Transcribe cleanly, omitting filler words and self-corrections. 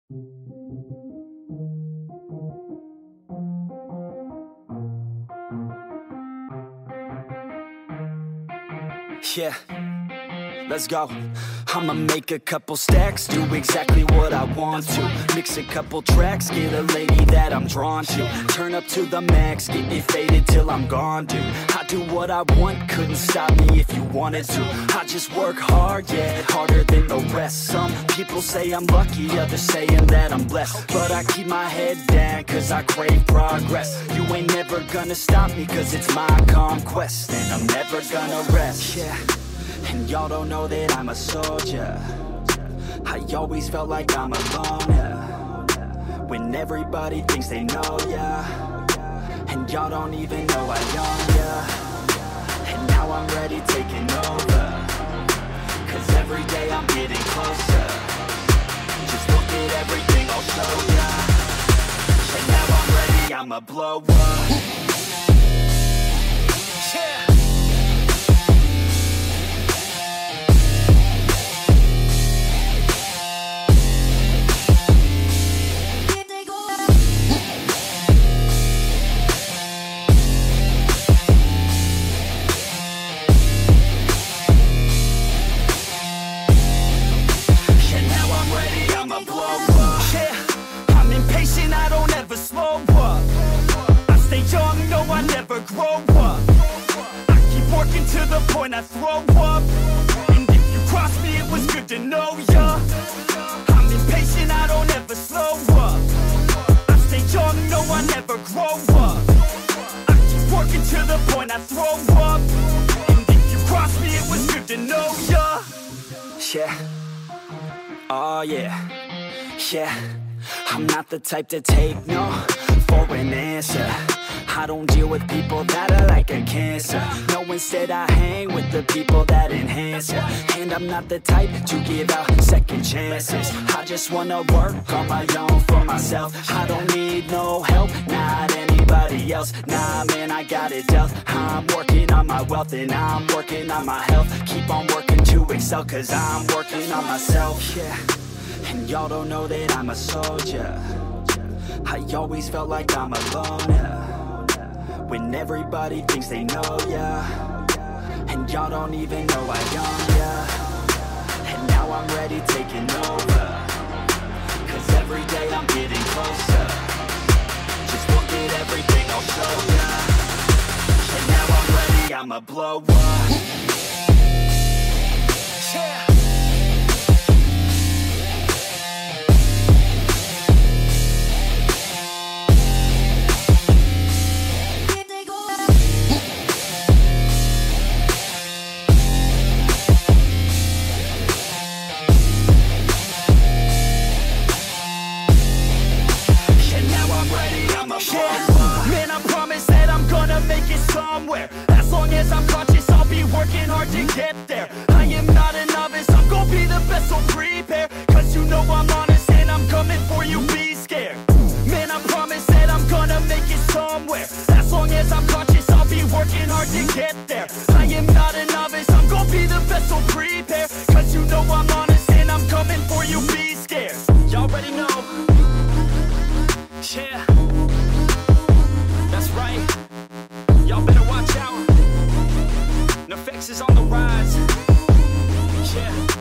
Yeah, let's go. I'ma make a couple stacks, do exactly what I want to. Mix a couple tracks, get a lady that I'm drawn to. Turn up to the max, get me faded till I'm gone, dude. I do what I want, couldn't stop me if you wanted to. I just work hard, yeah, harder than the rest. Some people say I'm lucky, others saying that I'm blessed. But I keep my head down, cause I crave progress. You ain't never gonna stop me, cause it's my conquest. And I'm never gonna rest, yeah. And y'all don't know that I'm a soldier. I always felt like I'm alone, yeah. When everybody thinks they know, yeah. And y'all don't even know I own, yeah. And now I'm ready taking over, cause every day I'm getting closer. Just look at everything I'll show ya. And now I'm ready, I'ma blow up. Yeah. To the point I throw up. And if you cross me, it was good to know ya. I'm impatient, I don't ever slow up. I stay young, no, I never grow up. I keep working to the point I throw up. And if you cross me, it was good to know ya. Yeah, oh yeah, yeah. I'm not the type to take no for an answer. I don't deal with people that are like a cancer. No, instead I hang with the people that enhance ya. And I'm not the type to give out second chances. I just wanna work on my own for myself. I don't need no help, not anybody else. Nah, man, I got it dealt. I'm working on my wealth and I'm working on my health. Keep on working to excel, cause I'm working on myself. Yeah, and y'all don't know that I'm a soldier. I always felt like I'm alone, yeah. When everybody thinks they know, yeah. And y'all don't even know I own, yeah. And now I'm ready taking over, cause every day I'm getting closer. Just look at everything I'll show ya. And now I'm ready, I'ma blow up. Yeah. Man, I promise that I'm gonna make it somewhere. As long as I'm conscious, I'll be working hard to get there. I am not a novice, I'm gonna be the best, so prepare. Cause you know I'm honest and I'm coming for you, be scared. Man, I promise that I'm gonna make it somewhere. As long as I'm conscious, I'll be working hard to get there. I am not a novice, I'm gonna be the best, so prepare. Cause you know I'm honest and I'm coming for you, be scared. Y'all already know. Yeah, that's right. Y'all better watch out. NEFFEX is on the rise. Yeah.